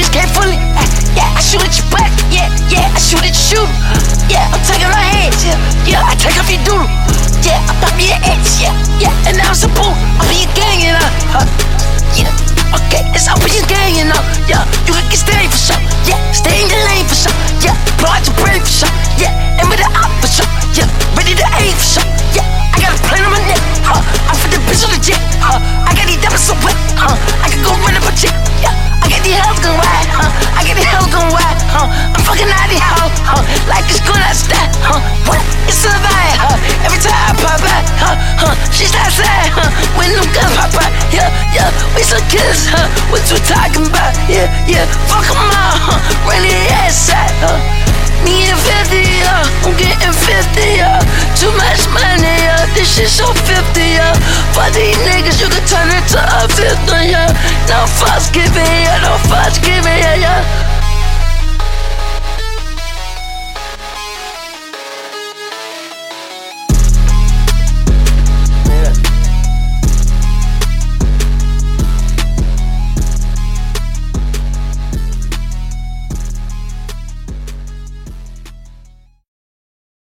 escape fully. Yeah, I shoot at your butt. Yeah, I shoot at your shoe. Yeah, I'm taking her hands. Yeah, I take off your doodle. Yeah, I pop your ex. Yeah, and now it's a boo. I'll be your gang, you know. Yeah, okay, it's open your gang, you know. Yeah, you can get staying for sure. Yeah, stay in your lane for sure. Yeah, blow out your brain for sure. Yeah, and with the op for sure. Yeah, ready to aim for sure. Yeah, I got a plane on my neck. I put the bitch on the jet. I got these diamonds so wet. I can go run up a check. Yeah, I got these hells gon' ride. I got these hells gon' ride. I'm fucking out these hoes. Like it's going out style. What? It's a vibe. Every time I pop out. She's outside. When them guns pop out. Yeah, we some killers. What you talking about? Yeah, fuck them all. Run the ass out. Me and 50, I'm getting 50, too much money, this shit so 50, for these niggas, you can turn it to a 50, no fucks giving, no fucks giving,